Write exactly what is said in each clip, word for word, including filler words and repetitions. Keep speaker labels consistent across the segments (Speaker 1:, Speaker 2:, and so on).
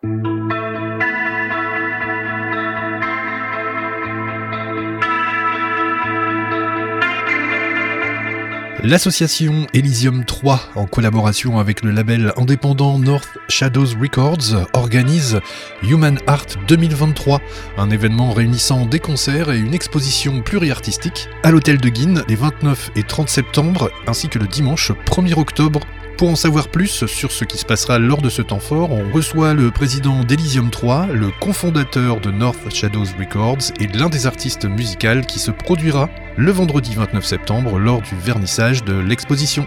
Speaker 1: L'association Elysium trois, en collaboration avec le label indépendant North Shadows Records, organise Human Art deux mille vingt-trois, un événement réunissant des concerts et une exposition pluriartistique à l'Hôtel de Guînes les vingt-neuf et trente septembre, ainsi que le dimanche premier octobre. Pour en savoir plus sur ce qui se passera lors de ce temps fort, on reçoit le président d'Elysium trois, le cofondateur de North Shadows Records et l'un des artistes musicaux qui se produira le vendredi vingt-neuf septembre lors du vernissage de l'exposition.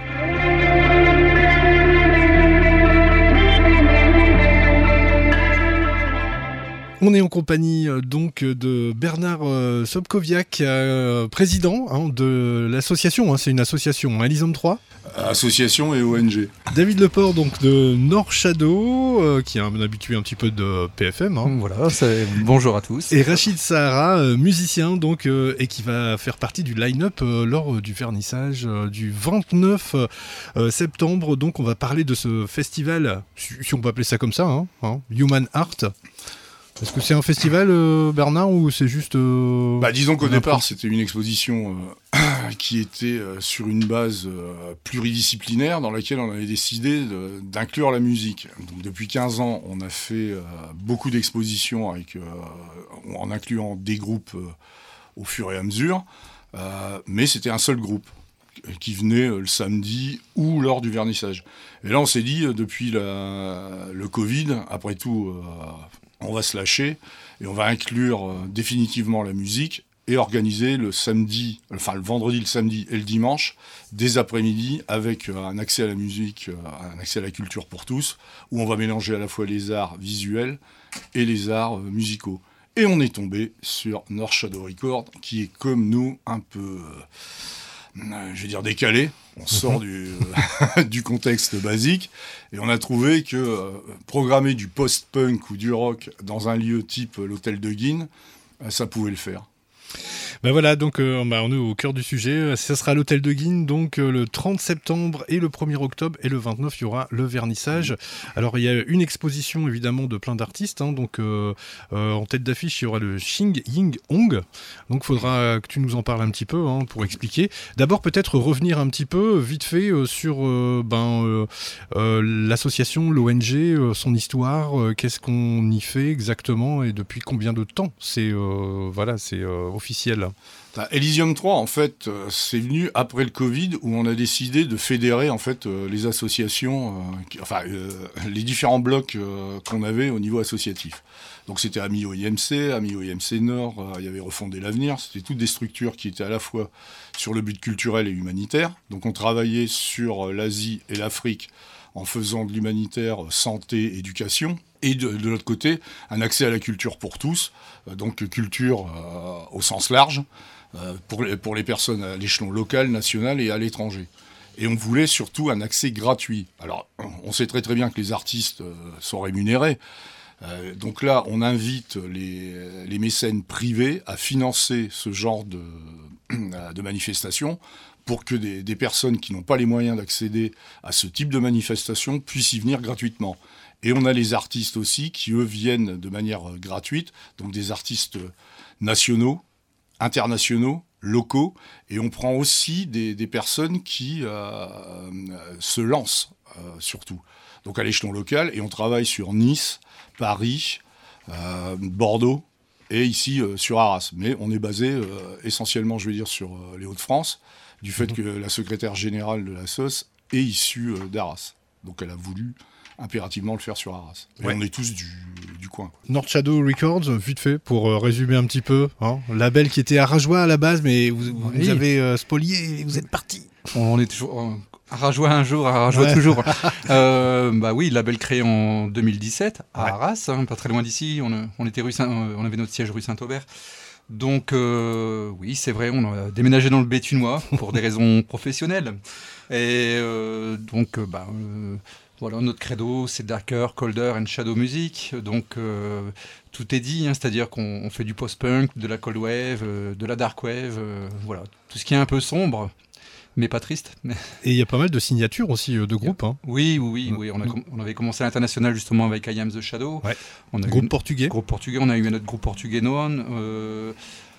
Speaker 1: On est en compagnie euh, donc de Bernard euh, Sobkowiak, euh, président hein, de l'association, hein, c'est une association, hein, Elysium trois.
Speaker 2: Association et O N G.
Speaker 1: David Leport donc de North Shadow, euh, qui est un habitué un petit peu de P F M. Hein.
Speaker 3: Voilà, c'est... bonjour à tous.
Speaker 1: Et Rachid Sahara, euh, musicien donc, euh, et qui va faire partie du line-up euh, lors du vernissage euh, du vingt-neuf euh, septembre. Donc on va parler de ce festival, si on peut appeler ça comme ça, hein, hein, Human Art. Est-ce que c'est un festival, euh, Bernard, ou c'est juste... Euh,
Speaker 2: bah, disons qu'au départ, c'était une exposition euh, qui était euh, sur une base euh, pluridisciplinaire dans laquelle on avait décidé de, d'inclure la musique. Donc, depuis quinze ans, on a fait euh, beaucoup d'expositions avec, euh, en incluant des groupes euh, au fur et à mesure, euh, mais c'était un seul groupe qui venait euh, le samedi ou lors du vernissage. Et là, on s'est dit, euh, depuis la, le Covid, après tout... Euh, on va se lâcher et on va inclure euh, définitivement la musique et organiser le samedi, enfin le vendredi, le samedi et le dimanche, des après-midi avec euh, un accès à la musique, euh, un accès à la culture pour tous, où on va mélanger à la fois les arts visuels et les arts euh, musicaux. Et on est tombé sur North Shadow Records, qui est comme nous un peu, euh, je vais dire, décalé. On sort du, euh, du contexte basique et on a trouvé que euh, programmer du post-punk ou du rock dans un lieu type l'Hôtel de Guînes, euh, ça pouvait le faire.
Speaker 1: Ben voilà, donc euh, bah on est au cœur du sujet. Ça sera à l'Hôtel de Guînes, donc euh, le trente septembre et le premier octobre, et le vingt-neuf, il y aura le vernissage. Alors, il y a une exposition, évidemment, de plein d'artistes. Hein, donc, euh, euh, en tête d'affiche, il y aura le Xing Ying Hong. Donc, il faudra que tu nous en parles un petit peu hein, pour expliquer. D'abord, peut-être revenir un petit peu, vite fait, euh, sur euh, ben, euh, euh, l'association, l'O N G, euh, son histoire, euh, qu'est-ce qu'on y fait exactement et depuis combien de temps c'est, euh, voilà, c'est euh, officiel.
Speaker 2: Elysium trois, en fait, euh, c'est venu après le Covid, où on a décidé de fédérer en fait euh, les associations, euh, qui, enfin euh, les différents blocs euh, qu'on avait au niveau associatif. Donc c'était A M I O I M C, A M I O I M C Nord, euh, il y avait Refonder l'avenir, c'était toutes des structures qui étaient à la fois sur le but culturel et humanitaire. Donc on travaillait sur euh, l'Asie et l'Afrique en faisant de l'humanitaire, santé, éducation. Et de, de l'autre côté, un accès à la culture pour tous, euh, donc culture euh, au sens large, euh, pour, les, pour les personnes à l'échelon local, national et à l'étranger. Et on voulait surtout un accès gratuit. Alors, on sait très très bien que les artistes euh, sont rémunérés. Euh, donc là, on invite les, les mécènes privés à financer ce genre de, de manifestations pour que des, des personnes qui n'ont pas les moyens d'accéder à ce type de manifestation puissent y venir gratuitement. Et on a les artistes aussi qui, eux, viennent de manière gratuite, donc des artistes nationaux, internationaux, locaux, et on prend aussi des, des personnes qui euh, se lancent, euh, surtout. Donc à l'échelon local, et on travaille sur Nice, Paris, euh, Bordeaux, et ici euh, sur Arras. Mais on est basé euh, essentiellement, je veux dire, sur euh, les Hauts-de-France, du fait que la secrétaire générale de la S O S est issue euh, d'Arras. Donc elle a voulu impérativement le faire sur Arras. Et ouais. On est tous du, du coin. Quoi.
Speaker 1: North Shadow Records, vite fait, pour euh, résumer un petit peu. Hein, label qui était à Rajoie à la base, mais vous, oui. vous avez euh, spolié et vous êtes parti.
Speaker 3: On est toujours... On... À Rajoie un jour, à Rajoie ouais. toujours. euh, bah oui, label créé en deux mille dix-sept à ouais. Arras, hein, pas très loin d'ici. On, on était rue Saint, on avait notre siège rue Saint-Aubert. Donc euh, oui, c'est vrai, on a déménagé dans le Béthunois pour des raisons professionnelles. Et euh, donc euh, bah euh, voilà, notre credo, c'est Darker, Colder and Shadow Music. Donc euh, tout est dit, hein, c'est-à-dire qu'on on fait du post-punk, de la cold wave, euh, de la dark wave, euh, voilà, tout ce qui est un peu sombre. mais pas triste.
Speaker 1: Et il y a pas mal de signatures aussi de groupes. Hein.
Speaker 3: Oui, oui, oui. oui. On, a, on avait commencé à l'international justement avec I Am the Shadow.
Speaker 1: Ouais.
Speaker 3: On a
Speaker 1: groupe
Speaker 3: une,
Speaker 1: portugais.
Speaker 3: Groupe portugais. On a eu notre groupe portugais Noon. Euh,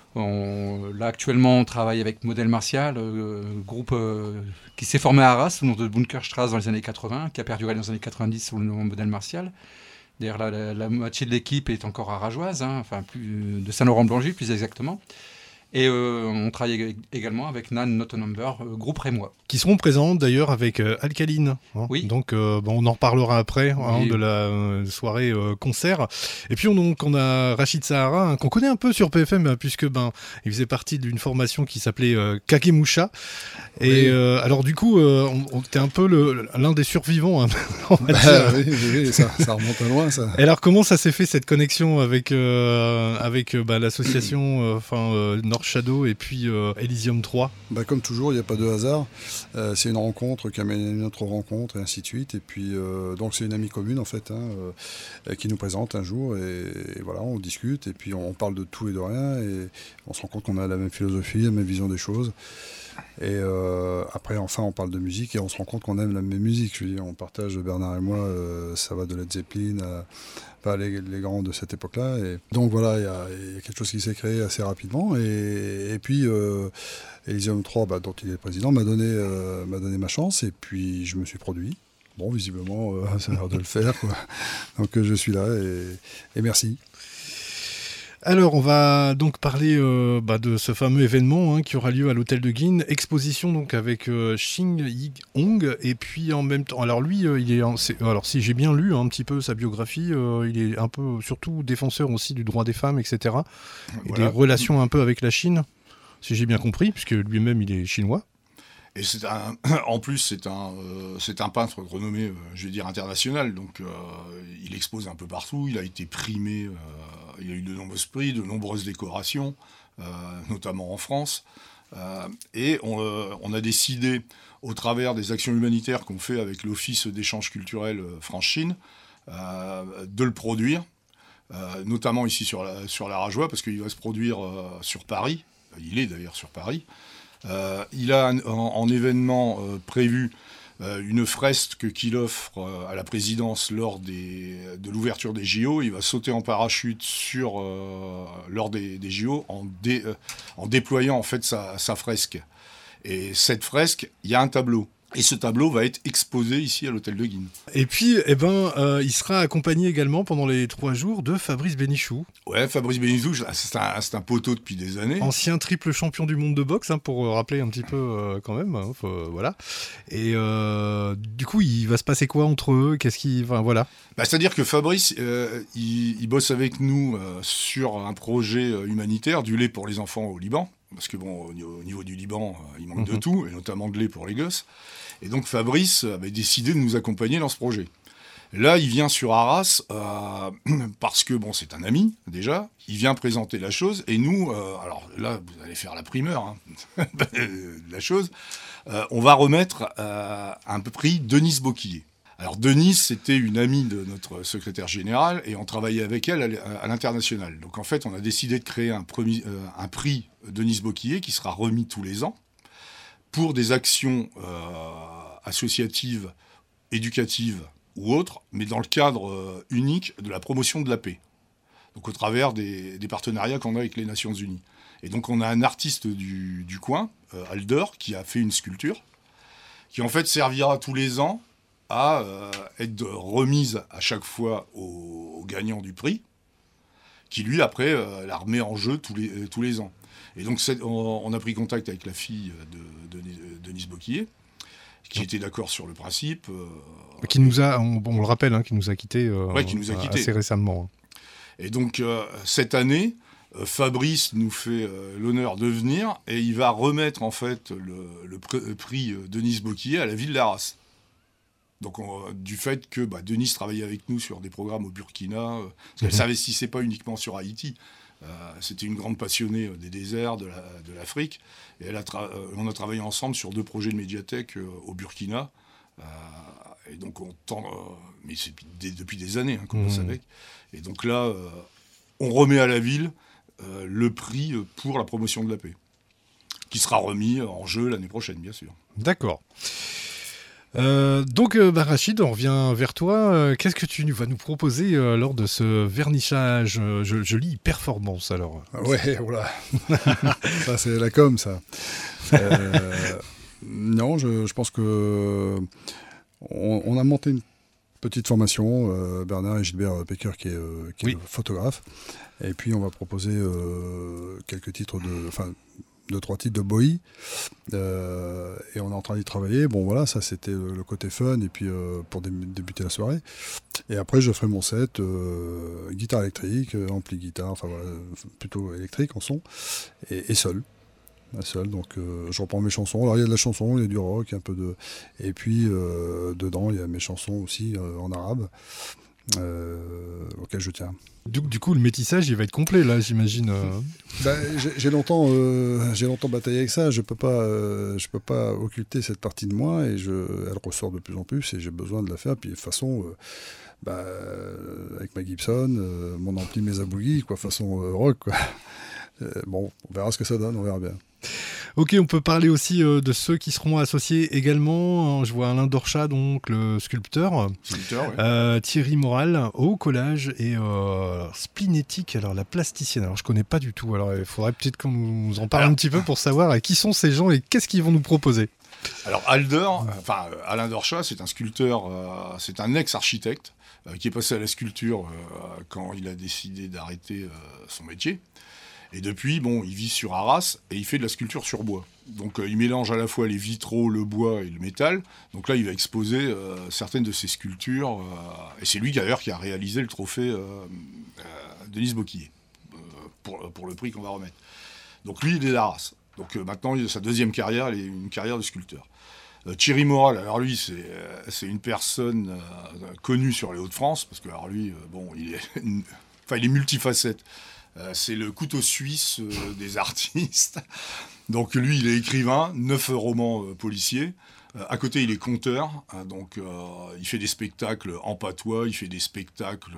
Speaker 3: on, là actuellement, on travaille avec Modèle Martial, euh, groupe euh, qui s'est formé à Arras sous le nom de Bunkerstrasse dans les années quatre-vingts, qui a perduré dans les années quatre-vingt-dix sous le nom de Modèle Martial. D'ailleurs, la, la, la moitié de l'équipe est encore arageoise, hein, enfin plus, de Saint-Laurent-Blangy plus exactement. Et euh, on travaille également avec Nan Not a Number, euh, groupe rémois.
Speaker 1: Qui seront présents d'ailleurs avec euh, Alkaline. Hein.
Speaker 3: Oui.
Speaker 1: Donc euh, bon, on en reparlera après hein,
Speaker 3: oui.
Speaker 1: de la euh, soirée euh, concert. Et puis on, donc, on a Rachid Sahara, hein, qu'on connaît un peu sur P F M, hein, puisque ben, il faisait partie d'une formation qui s'appelait euh, Kakemusha. Et oui. euh, alors du coup, euh, on, on était un peu le, l'un des survivants. Hein,
Speaker 4: bah, oui, oui, ça, ça remonte à loin ça.
Speaker 1: Et alors comment ça s'est fait cette connexion avec, euh, avec euh, bah, l'association enfin euh, North Shadow et puis euh, Elysium trois?
Speaker 4: Bah, comme toujours, il n'y a pas de hasard. Euh, c'est une rencontre qui amène une autre rencontre et ainsi de suite. Et puis, euh, donc c'est une amie commune en fait, hein, euh, qui nous présente un jour et, et voilà, on discute et puis on parle de tout et de rien et on se rend compte qu'on a la même philosophie, la même vision des choses. Et euh, après, enfin, on parle de musique et on se rend compte qu'on aime la même musique. Je veux dire, on partage, Bernard et moi, euh, ça va de Led Zeppelin à enfin, les, les grands de cette époque-là. Et donc voilà, il y, y a quelque chose qui s'est créé assez rapidement. Et, et puis, euh, Elysium trois, bah, dont il est le président, m'a donné, euh, m'a donné ma chance. Et puis, je me suis produit. Bon, visiblement, euh, ça a l'air de le faire, quoi. Donc, euh, je suis là et, et merci.
Speaker 1: Alors, on va donc parler euh, bah, de ce fameux événement hein, qui aura lieu à l'hôtel de Guin, exposition donc avec euh, Shin Yi-hong, et puis en même temps, alors lui, euh, il est, c'est, alors si j'ai bien lu hein, un petit peu sa biographie, euh, il est un peu surtout défenseur aussi du droit des femmes, et cetera. Et voilà. Des relations un peu avec la Chine, si j'ai bien compris, puisque lui-même il est chinois.
Speaker 2: Et c'est un, en plus, c'est un, euh, c'est un peintre renommé, euh, je vais dire international. Donc, euh, il expose un peu partout. Il a été primé. Euh, il a eu de nombreux prix, de nombreuses décorations, euh, notamment en France. Euh, et on, euh, on a décidé, au travers des actions humanitaires qu'on fait avec l'Office d'échange culturel France-Chine, euh, de le produire, euh, notamment ici sur la, sur la Rajoie, parce qu'il va se produire euh, sur Paris. Il est d'ailleurs sur Paris. Euh, il a en, en événement euh, prévu euh, une fresque qu'il offre euh, à la présidence lors des, de l'ouverture des J O. Il va sauter en parachute sur, euh, lors des, des J O en, dé, euh, en déployant en fait sa, sa fresque. Et cette fresque, il y a un tableau. Et ce tableau va être exposé ici à l'hôtel de Guin.
Speaker 1: Et puis, eh ben, euh, il sera accompagné également pendant les trois jours de Fabrice Bénichou.
Speaker 2: Ouais, Fabrice Bénichou, c'est un, c'est un poteau depuis des années.
Speaker 1: Ancien triple champion du monde de boxe, hein, pour rappeler un petit peu euh, quand même. Hein, faut, voilà. Et euh, du coup, il va se passer quoi entre eux? Qu'est-ce qui, enfin, voilà.
Speaker 2: Bah, c'est-à-dire que Fabrice, euh, il, il bosse avec nous euh, sur un projet humanitaire du lait pour les enfants au Liban. Parce que bon, au niveau, au niveau du Liban, euh, il manque mmh. de tout, et notamment de lait pour les gosses. Et donc Fabrice avait décidé de nous accompagner dans ce projet. Et là, il vient sur Arras, euh, parce que bon, c'est un ami, déjà. Il vient présenter la chose, et nous, euh, alors là, vous allez faire la primeur, hein, la chose, euh, on va remettre euh, un prix Denise Boquillet. Alors Denise, c'était une amie de notre secrétaire général et on travaillait avec elle à l'international. Donc en fait, on a décidé de créer un, premier, euh, un prix Denise Boquillet qui sera remis tous les ans pour des actions euh, associatives, éducatives ou autres, mais dans le cadre euh, unique de la promotion de la paix. Donc au travers des, des partenariats qu'on a avec les Nations Unies. Et donc on a un artiste du, du coin, euh, Aldor, qui a fait une sculpture, qui en fait servira tous les ans à euh, être remise à chaque fois au, au gagnant du prix, qui lui, après, euh, la remet en jeu tous les, euh, tous les ans. Et donc, on, on a pris contact avec la fille de, de, de Denise Boquillet, qui était d'accord sur le principe. Euh,
Speaker 1: qui nous a, on, on le rappelle, hein, qui nous a quittés euh,
Speaker 2: ouais, qui nous a quittés.
Speaker 1: assez récemment.
Speaker 2: Et donc, euh, cette année, euh, Fabrice nous fait euh, l'honneur de venir, et il va remettre, en fait, le, le, pr- le prix Denise Boquillet à la ville d'Arras. Donc, on, du fait que bah, Denise travaillait avec nous sur des programmes au Burkina, euh, parce qu'elle ne s'investissait pas uniquement sur Haïti. Euh, c'était une grande passionnée euh, des déserts, de, la, de l'Afrique. Et elle a tra- euh, on a travaillé ensemble sur deux projets de médiathèque euh, au Burkina. Euh, et donc, on tend, euh, mais c'est des, depuis des années hein, qu'on bosse avec. Et donc là, euh, on remet à la ville euh, le prix pour la promotion de la paix. qui sera remis en jeu l'année prochaine, bien sûr.
Speaker 1: D'accord. Euh, donc, euh, bah, Rachid, on revient vers toi. Euh, qu'est-ce que tu vas nous proposer euh, lors de ce vernissage euh, je, je lis performance, alors.
Speaker 4: Ah ouais, voilà. Ça, c'est la com, ça. Euh, non, je, je pense que on, on a monté une petite formation, euh, Bernard et Gilbert Pecker, qui est, euh, qui est
Speaker 1: Oui.
Speaker 4: photographe. Et puis, on va proposer euh, quelques titres de... Enfin, deux, trois titres de Bowie. Euh, et on est en train d'y travailler. Bon, voilà, ça, c'était le, le côté fun, et puis euh, pour dé- débuter la soirée. Et après, je ferai mon set, euh, guitare électrique, euh, ampli guitare, enfin voilà, plutôt électrique en son, et, et seul. Seul, donc euh, je reprends mes chansons. Alors il y a de la chanson, il y a du rock, un peu de. Et puis euh, dedans, il y a mes chansons aussi euh, en arabe, euh, auxquelles je tiens.
Speaker 1: Du, du coup, le métissage, il va être complet, là, j'imagine. euh.
Speaker 4: Bah, j'ai, j'ai longtemps, euh, j'ai longtemps bataillé avec ça. Je peux pas, euh, je peux pas occulter cette partie de moi, et je, elle ressort de plus en plus, et j'ai besoin de la faire. Puis de toute façon, euh, bah, euh, avec ma Gibson, euh, mon ampli Mesa Boogie, quoi, façon euh, rock, quoi. Euh, bon, on verra ce que ça donne, on verra bien.
Speaker 1: Ok, on peut parler aussi euh, de ceux qui seront associés également. Je vois Alain Dorchat, donc le sculpteur.
Speaker 2: Sculpteur, ouais.
Speaker 1: Euh, Thierry Moral au collage et euh, Splinétique, alors la plasticienne. Alors je connais pas du tout. Alors il faudrait peut-être qu'on nous en parle
Speaker 2: Alors,
Speaker 1: un petit peu pour savoir euh, qui sont ces gens et qu'est-ce qu'ils vont nous proposer.
Speaker 2: Alors Alder, enfin euh, Alain Dorchat, c'est un sculpteur, euh, c'est un ex-architecte euh, qui est passé à la sculpture euh, quand il a décidé d'arrêter euh, son métier. Et depuis, bon, il vit sur Arras et il fait de la sculpture sur bois. Donc euh, il mélange à la fois les vitraux, le bois et le métal. Donc là, il va exposer euh, certaines de ses sculptures. Euh, et c'est lui d'ailleurs qui a réalisé le trophée euh, euh, Denise Boquillet euh, pour, pour le prix qu'on va remettre. Donc lui, il est d'Arras. Donc euh, maintenant, il, sa deuxième carrière, elle est une carrière de sculpteur. Euh, Thierry Moral, alors lui, c'est, euh, c'est une personne euh, connue sur les Hauts-de-France, parce que alors lui, euh, bon, il est, enfin, il est multifacette. Euh, c'est le couteau suisse euh, des artistes. Donc lui, il est écrivain, neuf romans euh, policiers. Euh, à côté, il est conteur. Hein, donc euh, il fait des spectacles en patois, il fait des spectacles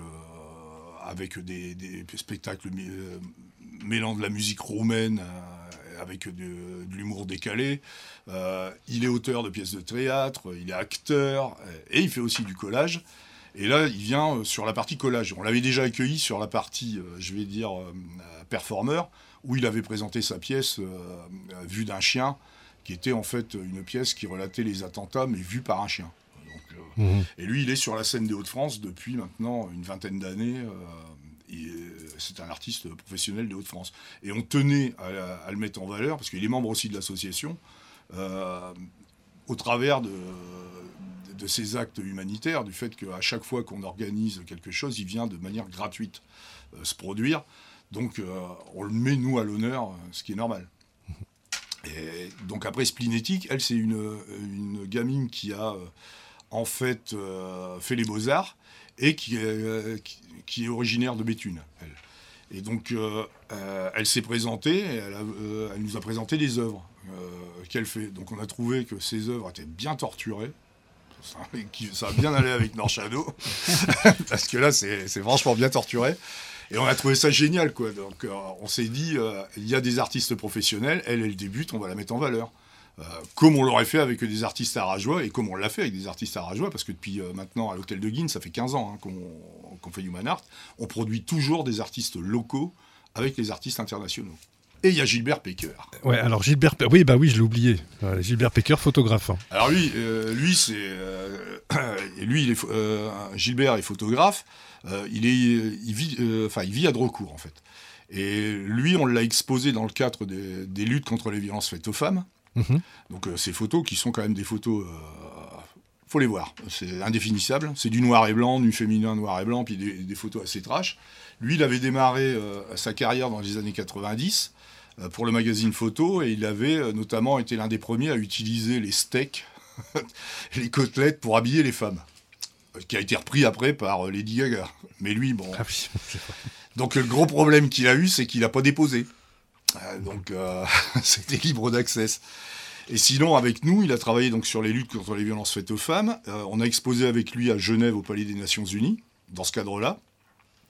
Speaker 2: euh, avec des, des spectacles euh, mêlant de la musique roumaine euh, avec de, de l'humour décalé. Euh, il est auteur de pièces de théâtre, il est acteur et il fait aussi du collage. Et là, il vient sur la partie collage. On l'avait déjà accueilli sur la partie, euh, je vais dire, euh, performeur, où il avait présenté sa pièce euh, Vue d'un chien, qui était en fait une pièce qui relatait les attentats, mais vue par un chien. Donc, euh, mmh. Et lui, il est sur la scène des Hauts-de-France depuis maintenant une vingtaine d'années. Euh, et c'est un artiste professionnel des Hauts-de-France. Et on tenait à, à le mettre en valeur, parce qu'il est membre aussi de l'association, euh, au travers de... de ces actes humanitaires, du fait qu'à chaque fois qu'on organise quelque chose, il vient de manière gratuite euh, se produire. Donc, euh, on le met, nous, à l'honneur, ce qui est normal. Et donc, après, Splinétique, elle, c'est une, une gamine qui a, euh, en fait, euh, fait les Beaux-Arts et qui, euh, qui, qui est originaire de Béthune, elle. Et donc, euh, euh, elle s'est présentée, et elle, a, euh, elle nous a présenté des œuvres euh, qu'elle fait. Donc, on a trouvé que ces œuvres étaient bien torturées. Ça va bien aller avec Norchado, parce que là, c'est, c'est franchement bien torturé. Et on a trouvé ça génial, quoi. Donc, euh, on s'est dit, euh, il y a des artistes professionnels, elle, elle débute, on va la mettre en valeur. Euh, comme on l'aurait fait avec des artistes arageois, et comme on l'a fait avec des artistes arageois, parce que depuis euh, maintenant, à l'Hôtel de Guines, ça fait quinze ans hein, qu'on, qu'on fait Human Art, on produit toujours des artistes locaux avec les artistes internationaux. Et il y a Gilbert Pecker.
Speaker 1: Ouais, alors Gilbert, oui, bah oui, je l'ai oublié. Euh, Gilbert Pecker, photographe. Hein.
Speaker 2: Alors lui, euh, lui c'est, euh, lui, il est, euh, Gilbert est photographe. Euh, il est, il vit, enfin, euh, il vit à Drocourt en fait. Et lui, on l'a exposé dans le cadre des, des luttes contre les violences faites aux femmes. Mm-hmm. Donc euh, ces photos, qui sont quand même des photos, euh, faut les voir. C'est indéfinissable. C'est du noir et blanc, du féminin noir et blanc, puis des, des photos assez trash. Lui, il avait démarré euh, sa carrière dans les années quatre-vingt-dix. Pour le magazine Photo, et il avait notamment été l'un des premiers à utiliser les steaks, les côtelettes pour habiller les femmes, qui a été repris après par Lady Gaga. Mais lui, bon... Ah oui. Donc le gros problème qu'il a eu, c'est qu'il n'a pas déposé. Euh, donc euh, c'était libre d'accès. Et sinon, avec nous, il a travaillé donc sur les luttes contre les violences faites aux femmes. Euh, on a exposé avec lui à Genève, au Palais des Nations Unies, dans ce cadre-là.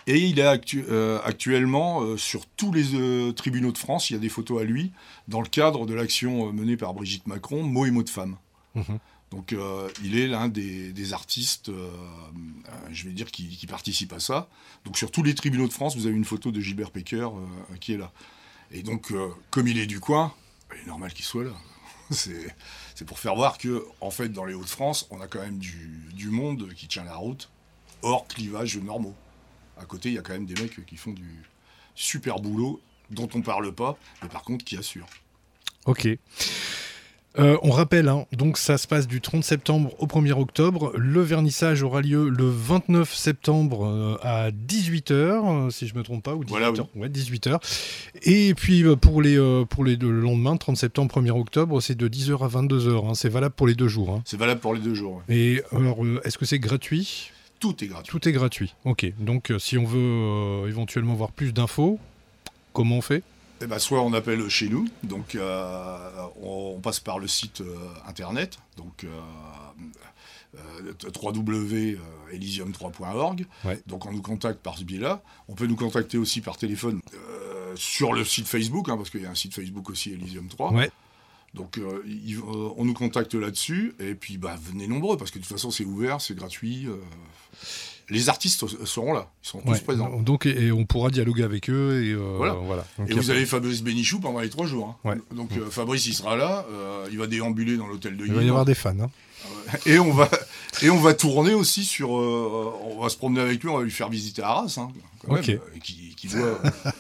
Speaker 2: Et il est actu- euh, actuellement euh, sur tous les euh, tribunaux de France, il y a des photos à lui, dans le cadre de l'action euh, menée par Brigitte Macron, Mots et mots de femmes. Mmh. Donc euh, il est l'un des, des artistes, euh, euh, je vais dire, qui, qui participent à ça. Donc sur tous les tribunaux de France, vous avez une photo de Gilbert Pecker euh, qui est là. Et donc, euh, comme il est du coin, il est normal qu'il soit là. c'est, c'est pour faire voir que, en fait, dans les Hauts-de-France, on a quand même du, du monde qui tient la route, hors clivages normaux. À côté, il y a quand même des mecs qui font du super boulot, dont on parle pas, mais par contre qui assurent.
Speaker 1: Ok. Euh, on rappelle, hein, donc ça se passe du trente septembre au premier octobre. Le vernissage aura lieu le vingt-neuf septembre euh, à dix-huit heures, euh, si je ne me trompe pas, ou dix-huit heures. Voilà, oui. Ouais, dix-huit heures. Et puis euh, pour, les, euh, pour les, le lendemain, trente septembre, premier octobre, c'est de dix heures à vingt-deux heures. Hein. C'est valable pour les deux jours. Hein.
Speaker 2: C'est valable pour les deux jours. Ouais.
Speaker 1: Et alors, euh, est-ce que c'est gratuit ?
Speaker 2: Tout est gratuit.
Speaker 1: Tout est gratuit. Ok. Donc euh, si on veut euh, éventuellement voir plus d'infos, comment on fait ?
Speaker 2: Eh ben, soit on appelle chez nous, donc euh, on, on passe par le site euh, internet, donc euh, euh, w w w point elysium trois point org. Ouais. Donc on nous contacte par ce biais-là. On peut nous contacter aussi par téléphone euh, sur le site Facebook, hein, parce qu'il y a un site Facebook aussi, Elysium trois. Ouais. Donc euh, il, euh, on nous contacte là-dessus, et puis bah, venez nombreux, parce que de toute façon c'est ouvert, c'est gratuit. Euh, les artistes seront là, ils seront tous ouais, présents.
Speaker 1: Donc, et, et on pourra dialoguer avec eux. Et, euh,
Speaker 2: voilà.
Speaker 1: voilà.
Speaker 2: Donc, et vous avez Fabrice Bénichou pendant les trois jours. Hein. Ouais. Donc euh, Fabrice il sera là, euh, il va déambuler dans l'hôtel de Guy.
Speaker 1: Il va y avoir des fans. Hein.
Speaker 2: Et on va et on va tourner aussi sur. Euh, on va se promener avec lui, on va lui faire visiter Arras, hein, quand même, okay. euh, qui, qui doit.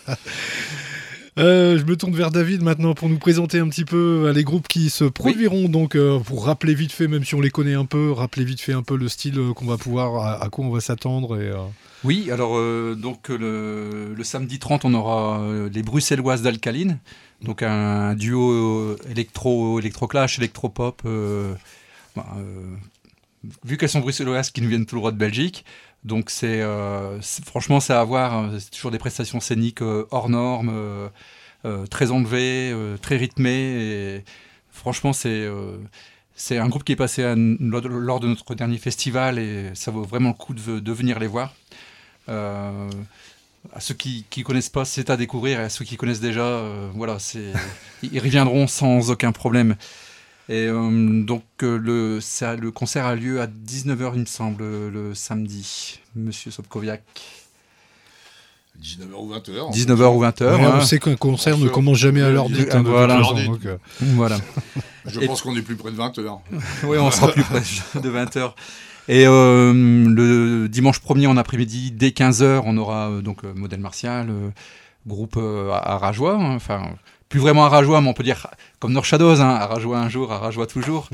Speaker 1: Euh, je me tourne vers David maintenant pour nous présenter un petit peu euh, les groupes qui se produiront. Oui. Donc, euh, pour rappeler vite fait, même si on les connaît un peu, rappeler vite fait un peu le style euh, qu'on va pouvoir, à, à quoi on va s'attendre. Et, euh...
Speaker 3: Oui, alors euh, donc le, le samedi trente, on aura euh, les Bruxelloises d'Alcaline, donc un, un duo électro, électro-clash, électro-pop. Euh, bah, euh, vu qu'elles sont bruxelloises, qui nous viennent tout droit de Belgique. Donc c'est, euh, c'est franchement c'est à voir, c'est toujours des prestations scéniques euh, hors normes, euh, euh, très enlevées, euh, très rythmées. Et franchement c'est, euh, c'est un groupe qui est passé à, lors de notre dernier festival et ça vaut vraiment le coup de, de venir les voir. Euh, à ceux qui ne connaissent pas, c'est à découvrir, et à ceux qui connaissent déjà, euh, voilà, c'est, ils reviendront sans aucun problème. Et euh, donc euh, le, ça, le concert a lieu à dix-neuf heures, il me semble, le, le samedi, Monsieur Sobkoviak.
Speaker 2: dix-neuf heures ou vingt heures.
Speaker 3: dix-neuf heures ou vingt heures.
Speaker 1: Ouais,
Speaker 3: hein.
Speaker 1: On sait qu'un concert ne commence jamais à l'heure dite. Hein,
Speaker 3: voilà.
Speaker 1: Donc, euh...
Speaker 3: voilà.
Speaker 2: Je pense qu'on est plus près de vingt heures.
Speaker 3: Oui, on sera plus près de vingt heures. Et euh, le dimanche premier en après-midi, dès quinze heures, on aura euh, donc euh, Modèle Martial, euh, groupe euh, à Rajoie, hein, enfin... Plus vraiment à Rajoie, mais on peut dire comme North Shadows, hein, à Rajoie un jour, à Rajoie toujours.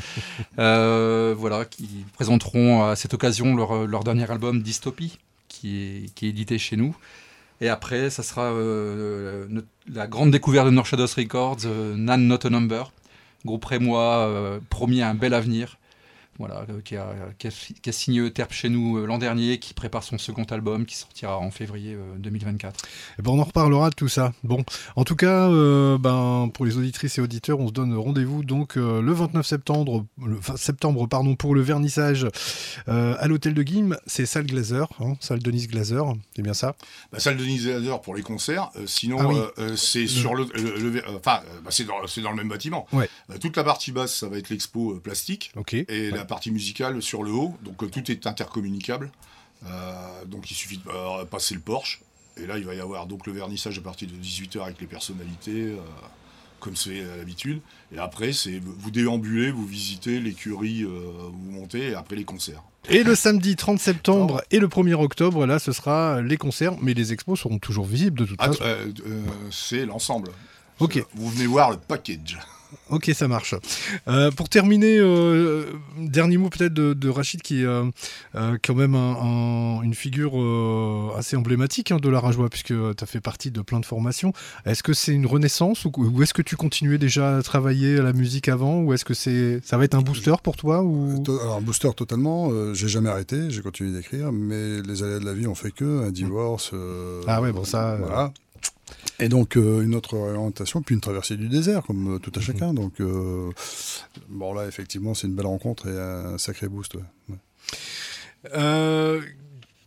Speaker 3: euh, voilà, qui présenteront à cette occasion leur, leur dernier album Dystopie, qui est, qui est édité chez nous. Et après, ça sera euh, notre, la grande découverte de North Shadows Records, euh, Nan Not a Number, groupe rémois euh, promis à un bel avenir. Voilà, euh, qui, a, qui, a, qui a signé Euterpe chez nous euh, l'an dernier, qui prépare son second album qui sortira en février euh, deux mille vingt-quatre.
Speaker 1: Et ben on en reparlera de tout ça. Bon, en tout cas, euh, ben, pour les auditrices et auditeurs, on se donne rendez-vous donc euh, le vingt-neuf septembre, le septembre pardon, pour le vernissage euh, à l'hôtel de Guîmes. C'est salle Glaser, hein, salle Denise Glaser, c'est bien ça?
Speaker 2: La salle Denise Glaser pour les concerts. Euh, sinon, ah oui. euh, c'est le... sur le, le, le, le enfin, euh, bah, c'est, dans, c'est dans le même bâtiment. Ouais. Euh, toute la partie basse, ça va être l'expo euh, plastique.
Speaker 1: Okay.
Speaker 2: Et
Speaker 1: ouais.
Speaker 2: la partie musicale sur le haut, donc euh, tout est intercommunicable. Euh, donc il suffit de euh, passer le Porsche. Et là, il va y avoir donc le vernissage à partir de dix-huit heures avec les personnalités, euh, comme c'est à l'habitude. Et après, c'est vous déambulez, vous visitez l'écurie, euh, vous montez, et après les concerts.
Speaker 1: Et le samedi trente septembre et le premier octobre, là, ce sera les concerts, mais les expos seront toujours visibles de toute
Speaker 2: ah,
Speaker 1: façon.
Speaker 2: Euh, euh, c'est l'ensemble.
Speaker 1: Ok.
Speaker 2: C'est, vous venez voir le package.
Speaker 1: Ok, ça marche. Euh, pour terminer, euh, dernier mot peut-être de, de Rachid, qui est euh, euh, quand même un, un, une figure euh, assez emblématique hein, de la Rajoie, puisque tu as fait partie de plein de formations. Est-ce que c'est une renaissance ou, ou est-ce que tu continuais déjà à travailler à la musique avant, ou est-ce que c'est, ça va être un booster pour toi ou...
Speaker 4: Alors, un booster totalement, euh, j'ai jamais arrêté, j'ai continué d'écrire, mais les aléas de la vie ont fait que, un divorce... Euh,
Speaker 1: ah ouais, bon ça...
Speaker 4: Voilà. Euh... Et donc euh, une autre orientation, puis une traversée du désert, comme euh, tout à chacun. Donc euh, bon là, effectivement, c'est une belle rencontre et un sacré boost. Ouais. Ouais.
Speaker 1: Euh,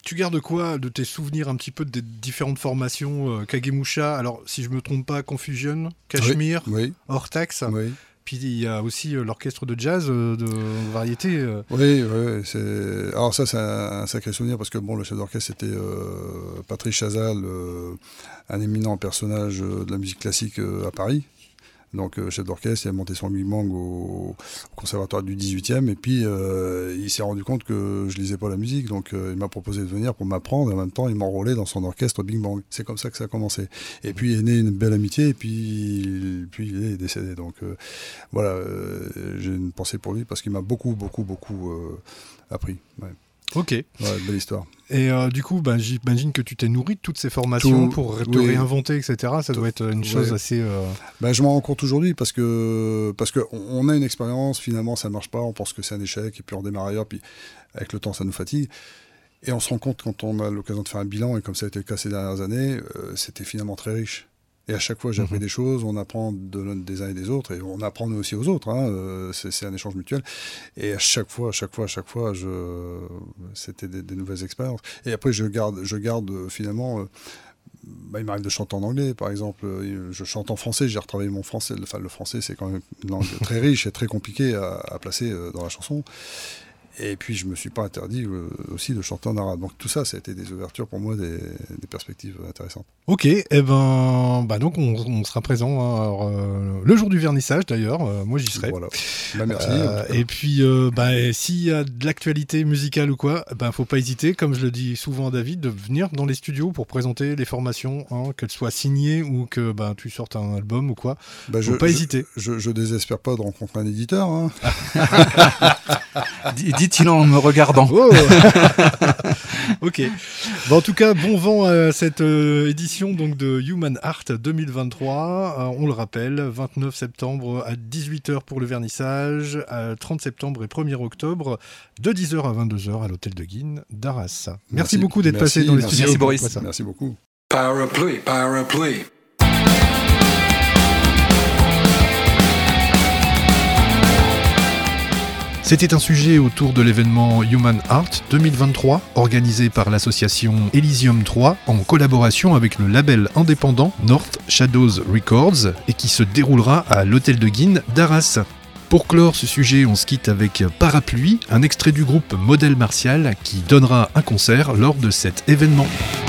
Speaker 1: tu gardes quoi de tes souvenirs un petit peu des différentes formations euh, Kagemusha, alors si je me trompe pas, Confusion, Cashmere,
Speaker 4: oui, oui.
Speaker 1: Hortax,
Speaker 4: oui.
Speaker 1: Puis il y a aussi euh, l'orchestre de jazz euh, de variété. Euh.
Speaker 4: Oui, oui, c'est... Alors ça, c'est un, un sacré souvenir parce que bon, le chef d'orchestre, c'était euh, Patrice Chazal, euh, un éminent personnage de la musique classique euh, à Paris. Donc euh, chef d'orchestre, il a monté son Big Bang au, au conservatoire du dix-huitième et puis euh, il s'est rendu compte que je lisais pas la musique, donc euh, il m'a proposé de venir pour m'apprendre et en même temps il m'enrôlait dans son orchestre Big Bang. C'est comme ça que ça a commencé. Et puis est née une belle amitié et puis, puis il est décédé. Donc euh, voilà, euh, j'ai une pensée pour lui parce qu'il m'a beaucoup, beaucoup, beaucoup euh, appris. Ouais.
Speaker 1: Ok.
Speaker 4: Ouais, belle histoire.
Speaker 1: Et euh, du coup, ben, j'imagine que tu t'es nourri de toutes ces formations
Speaker 4: Tout,
Speaker 1: pour te
Speaker 4: oui.
Speaker 1: réinventer, et cetera. Ça
Speaker 4: Tout,
Speaker 1: doit être une
Speaker 4: ouais.
Speaker 1: chose assez... Euh...
Speaker 4: Ben, je m'en rends compte aujourd'hui parce que parce que on a une expérience, finalement ça ne marche pas, on pense que c'est un échec et puis on démarre ailleurs, puis avec le temps ça nous fatigue. Et on se rend compte quand on a l'occasion de faire un bilan, et comme ça a été le cas ces dernières années, euh, c'était finalement très riche. Et à chaque fois, j'ai appris mmh. des choses, on apprend de, des uns et des autres, et on apprend nous aussi aux autres, hein, euh, c'est, c'est un échange mutuel. Et à chaque fois, à chaque fois, à chaque fois, je... c'était des, des nouvelles expériences. Et après, je garde, je garde euh, finalement... Euh, bah, il m'arrive de chanter en anglais, par exemple. Je chante en français, j'ai retravaillé mon français. Enfin, le français, c'est quand même une langue très riche et très compliquée à, à placer euh, dans la chanson. Et puis, je ne me suis pas interdit euh, aussi de chanter en arabe. Donc, tout ça, ça a été des ouvertures pour moi, des, des perspectives intéressantes.
Speaker 1: Ok, et eh ben, bah donc on, on sera présent hein, alors, euh, le jour du vernissage d'ailleurs. Euh, moi, j'y serai.
Speaker 4: Voilà. Bah, merci.
Speaker 1: Euh, et puis, euh, bah, s'il y a de l'actualité musicale ou quoi, ben, faut pas hésiter, comme je le dis souvent à David, de venir dans les studios pour présenter les formations, hein, qu'elles soient signées ou que bah, tu sortes un album ou quoi.
Speaker 4: Bah,
Speaker 1: faut
Speaker 4: je,
Speaker 1: pas
Speaker 4: je,
Speaker 1: hésiter.
Speaker 4: Je, je, je désespère pas de rencontrer un éditeur. Hein.
Speaker 3: Dit-il en me regardant.
Speaker 1: Oh ok. Bon, en tout cas, bon vent à cette euh, édition donc, de Human Art deux mille vingt-trois. Euh, on le rappelle, vingt-neuf septembre à dix-huit heures pour le vernissage, à trente septembre et premier octobre, de dix heures à vingt-deux heures à l'hôtel de Guine d'Arras. Merci, merci beaucoup d'être
Speaker 4: merci,
Speaker 1: passé dans les
Speaker 4: merci,
Speaker 1: studios.
Speaker 3: Merci Boris.
Speaker 4: Merci beaucoup.
Speaker 5: Parapluie, parapluie.
Speaker 1: C'était un sujet autour de l'événement Human Art deux mille vingt-trois, organisé par l'association Elysium trois en collaboration avec le label indépendant North Shadows Records et qui se déroulera à l'Hôtel de Guine d'Arras. Pour clore ce sujet, on se quitte avec Parapluie, un extrait du groupe Modèle Martial qui donnera un concert lors de cet événement.